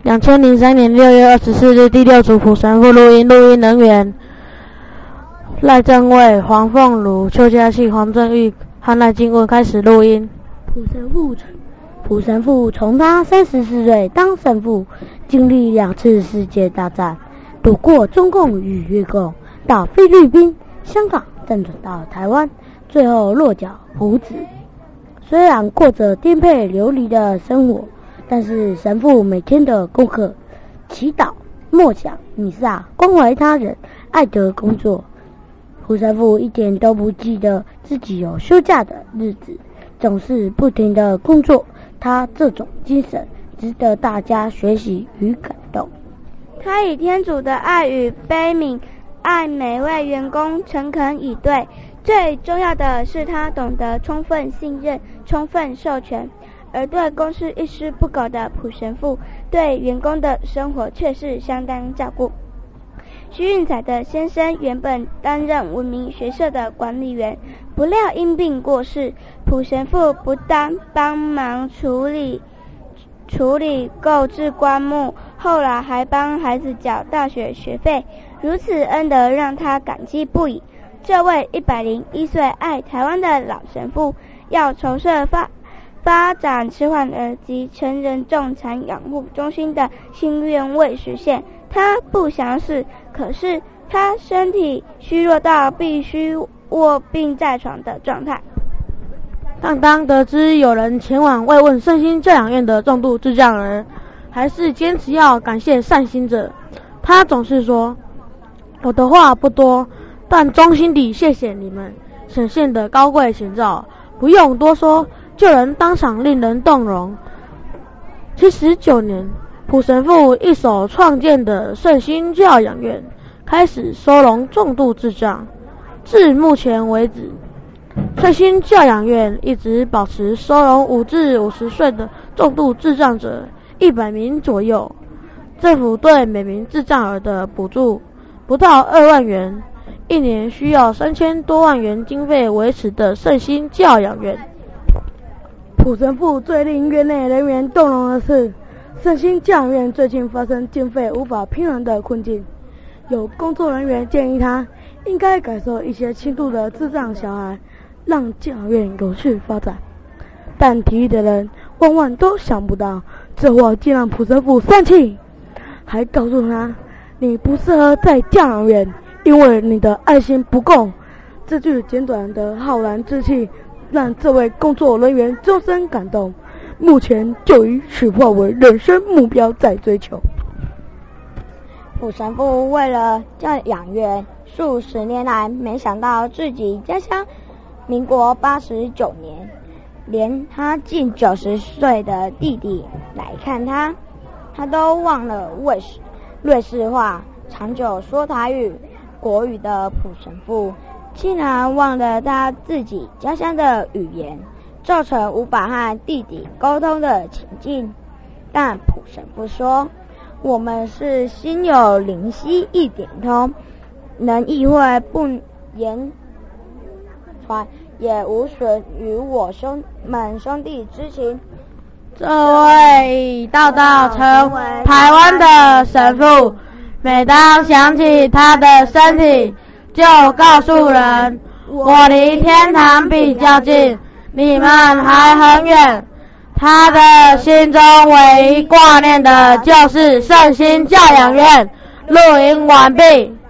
2003年6月24日，第六组普神父录音人员赖正伟、黄凤如、邱嘉庆、黄正玉和赖金文开始录音。 普神父从他34岁当神父，经历2次世界大战，躲过中共与越共，到菲律宾、香港，再转到台湾，最后落脚埔子。虽然过着颠沛流离的生活，但是神父每天的功课、祈祷、默想、弥撒、关怀他人、爱的工作。普神父一点都不记得自己有休假的日子，总是不停的工作。他这种精神值得大家学习与感动。 他以天主的爱与悲悯爱每位员工，诚恳以对。最重要的是他懂得充分信任、充分授权。而对公事一丝不苟的普神父，对员工的生活却是相当照顾。徐运彩的先生原本担任文明学社的管理员，不料因病过世。普神父不但帮忙处理购置棺木，后来还帮孩子缴大学学费，如此恩德让他感激不已。这位101岁爱台湾的老神父，要筹设发展迟缓儿及成人重残养护中心的心愿未实现。他不想死，可是他身体虚弱到必须卧病在床的状态。 但当得知有人前往慰问圣心教养院的重度智障儿，还是坚持要感谢善心者。他总是说，我的话不多，但衷心地谢谢你们显现的高贵情操，不用多说就能当场令人动容。79年，普神父一手创建的圣心教养院开始收容重度智障，至目前为止，圣心教养院一直保持收容5至50岁的重度智障者100名左右。政府对每名智障儿的补助不到2万元，一年需要3000多万元经费维持的圣心教养院。 普神父最令院内人员动容的是，圣心教养院最近发生经费无法平衡的困境，有工作人员建议他应该改收一些轻度的智障小孩，让教养院有序发展。但提议的人万万都想不到，这话竟让普神父生气，还告诉他，你不适合在教养院，因为你的爱心不够。这句简短的浩然之气让这位工作人员终身感动，目前就以此化为人生目标在追求。 普神父为了教养院数十年来，没想到自己家乡民国89年，连他近90岁的弟弟来看他都忘了瑞士话，长久说台语、国语的普神父，竟然忘了他自己家乡的语言，造成无法和弟弟沟通的情境。但普神父说，我们是心有灵犀一点通，能意会不言传，也无损于我们兄弟之情。 这位道成为台湾的神父，每当想起他的身体，就告诉人，我离天堂比较近，你们还很远。他的心中唯一挂念的就是圣心教养院。录音完毕。